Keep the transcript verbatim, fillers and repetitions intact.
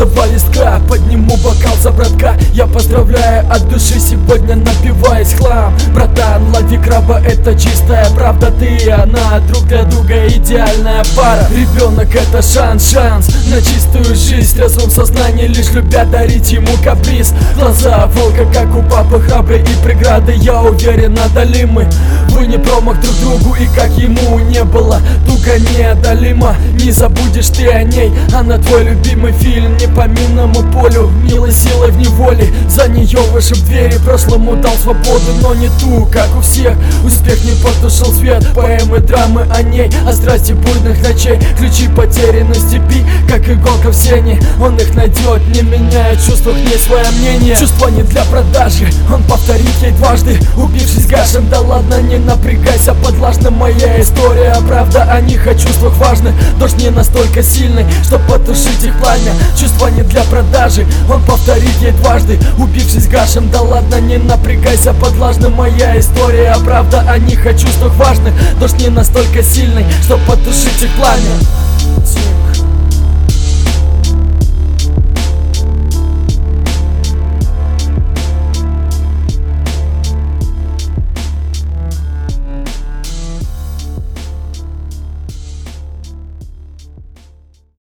два листка, подниму бокал за братка. Я поздравляю от души, сегодня напиваясь хлам. Братан, лови краба, это чистая правда. Ты и она друг для друга идеальная пара. Ребенок это шанс, шанс на чистую жизнь. В трезвом сознании лишь любя дарить ему каприз. Глаза волка, как у папы, храбрые и преграды, я уверен, одолимы. Вы не промах друг другу, и как ему не было туго неодолимо. Не забудешь ты о ней, она твой любимый фильм. Не по минному полю, милой силой в неволе. За нее вышиб двери, прошлому дал свободу, но не ту, как у всех. Успех не потушил свет, поэмы, драмы о ней, о страсти буйных ночей. Ключи потеряны в степи, как иголка в сене. Он их найдет, не меняя в чувствах не свое мнение. Чувства не для продажи, он повторит ей дважды, убившись гашем. Да ладно, не напрягайся, подлажна моя история. Правда о них, о чувствах важны. Дождь не настолько сильный, чтоб потушить их пламя. Чувства не для продажи, он повторит ей дважды, убившись гашем. Да ладно, не напрягайся, подлажна моя история. Правда о них, о чувствах важных. Дождь не настолько сильный, чтоб потушить их пламя.